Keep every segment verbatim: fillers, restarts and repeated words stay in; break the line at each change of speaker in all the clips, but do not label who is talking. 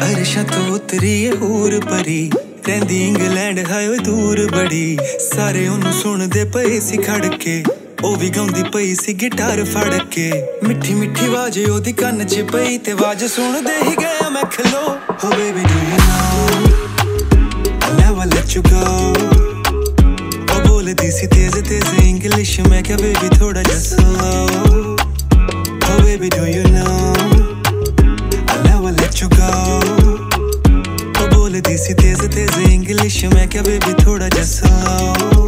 ਅਰਸ਼ਾਂ ਤੋਂ ਉਤਰੀ ਏ ਹੂਰ ਪਰੀ ਰਹਿੰਦੀ ਇੰਗਲੈਂਡ ਹਾਏ ਦੂਰ ਬੜੀ ਸਾਰੇ ਉਹਨੂੰ ਸੁਣਦੇ ਪਏ ਸੀ ਖੜ ਕੇ ਉਹ ਵੀ ਗਾਉਂਦੀ ਪਈ ਸੀ ਗਿਟਾਰ ਫੜ ਕੇ ਮਿੱਠੀ ਮਿੱਠੀ ਆਵਾਜ਼ ਉਹਦੀ ਕੰਨ 'ਚ ਪਈ ਤੇ ਆਵਾਜ਼ ਸੁਣਦੇ ਹੀ ਗਿਆ ਮੈਂ ਖਲੋ ਹੋ baby do you know I'll never let you go ਉਹ ਬੋਲਦੀ ਸੀ ਤੇਜ਼ ਤੇਜ਼ ਇੰਗਲਿਸ਼ ਮੈਂ ਕਿਹਾ ਬੇਬੀ ਥੋੜਾ ਜਿਹਾ slow Oh baby do you know I'll never let you go ਉਹ ਬੋਲਦੀ ਸੀ ਤੇਜ਼ ਤੇਜ਼ ਇੰਗਲਿਸ਼ ਮੈਂ ਕਿਹਾ ਬੇਬੀ ਥੋੜਾ ਜਿਹਾ slow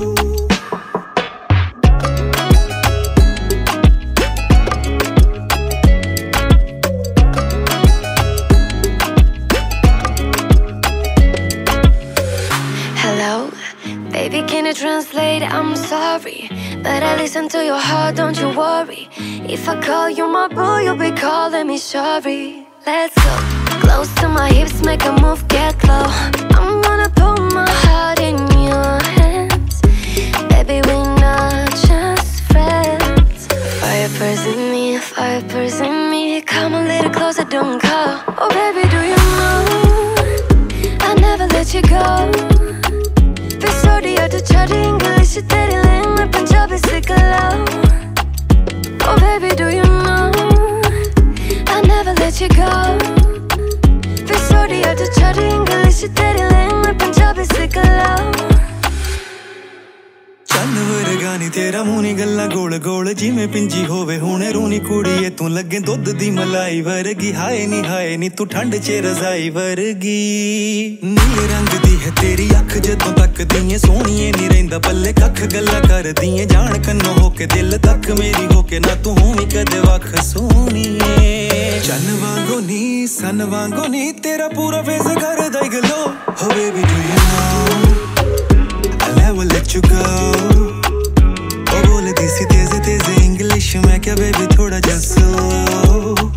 Baby, can you translate? I'm sorry that I listen to your heart, don't you worry. If I call you my boo, you'll be calling me sorry. Let's go close to my hips, make a move, get low. I'm gonna put my heart in your hands. Baby, we're not just friends. Fireburns in me, fireburns in me. Come a little closer, don't call. Oh baby, do you know I'll never let you go. तो छोड़ी English तेरी line में पंजाबी सीख लो Oh baby do you know I'll never let you go फिर छोड़ी तो छोड़ी English तेरी लाइन में पंजाबी सीख लो
ਚੰਨ ਵਰਗਾ ਨੀ ਤੇਰਾ ਮੂੰਹ ਨੀ ਗੱਲਾਂ ਗੋਲ ਗੋਲ ਜਿਵੇਂ ਪਿੰਜੀ ਹੋਵੇ ਹੁਣੇ ਰੂਣੀ ਕੁੜੀਏ ਤੂੰ ਲੱਗੇ ਦੁੱਧ ਦੀ ਮਲਾਈ ਵਰਗੀ ਹਾਏ ਨੀ ਹਾਏ ਨੀ ਤੂੰ ਠੰਡ 'ਚ ਰਜ਼ਾਈ ਵਰਗੀ ਨੀਲੇ ਰੰਗ ਦੀ ਹੈ ਤੇਰੀ ਅੱਖ ਜਦੋਂ ਤੱਕਦੀ ਏ ਸੋਹਣੀਏ ਨੀ ਰਹਿੰਦਾ ਪੱਲੇ ਕੱਖ ਗੱਲਾਂ ਕਰਦੀ ਏ ਜਾਣ ਕੰਨੋਂ ਹੋ ਕੇ ਦਿਲ ਤੱਕ ਮੇਰੀ ਹੋ ਕੇ ਨਾ ਤੂੰ ਹੋਵੀਂ ਕਦੇ ਵੱਖ ਸੋਹਣੀਏ ਚੰਨ ਵਾਂਗੂ ਨੀ ਸਨ ਵਾਂਗੂ ਨੀ ਤੇਰਾ ਪੂਰਾ ਫੇਸ ਕਰਦਾ ਈ ਗਲੋ ਹੋ baby do you know I'll never let you go ਉਹ ਬੋਲਦੀ ਸੀ ਤੇਜ਼ ਤੇਜ਼ ਇੰਗਲਿਸ਼ ਮੈਂ ਕਿਹਾ ਬੇਬੀ ਥੋੜਾ ਜਿਹਾ slow